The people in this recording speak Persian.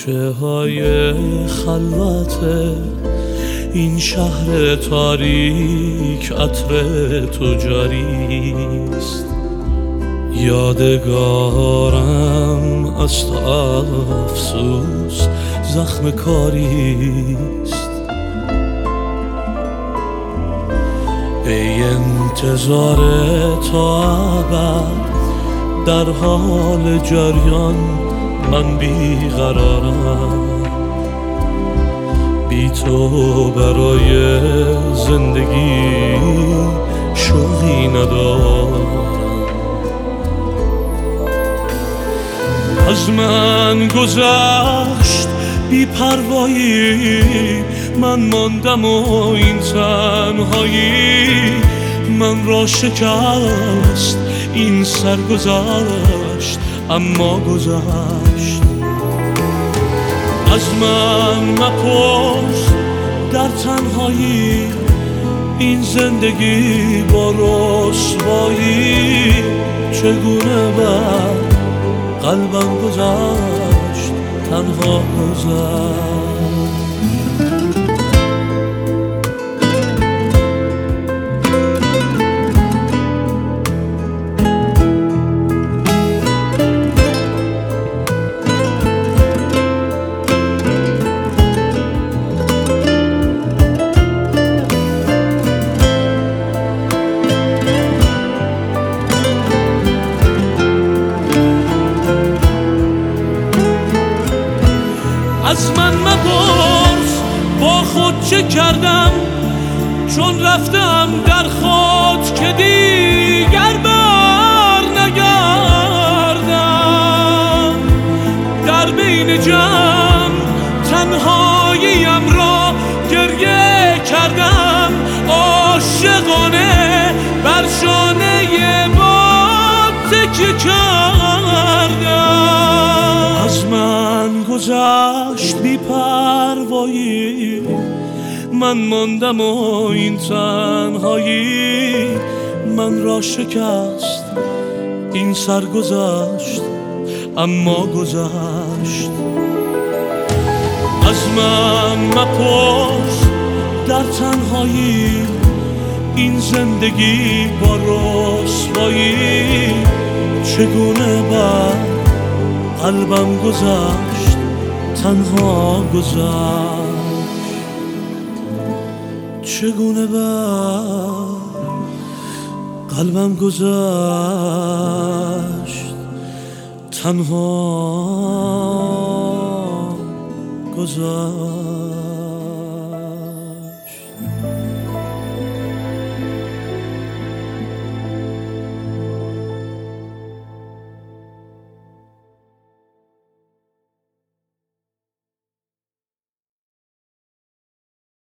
کوچه های خلوت این شهر تاریک عطر تو جاریست. یادگارم از تو افسوس زخم کاریست. ای انتظار تا ابد در حال جریان من بیقرارم، بی تو برای زندگی شوقی ندارم. از من گذشت بی پروایی، من ماندم و این تنهایی من را شکست. این سر گذشت اما گذشت. از من مپرس در تنهایی این زندگی با رسوایی چگونه بر قلبم گذشت، تنها گذشت. از من مپرس با خود چه کردم، چون رفتم در خود که دیگر بر نگردم. در بین جمع تنهاییم را گریه کردم، عاشقانه بر شانه باد تکیه کردم. از من گذشت بی پروایی، من ماندم و این تنهایی من را شکست. این سر گذشت اما گذشت. از من مپرس در تنهایی این زندگی با رسوایی چگونه بر قلبم گذشت، تنها گذشت. چگونه بر قلبم گذشت، تنها گذشت.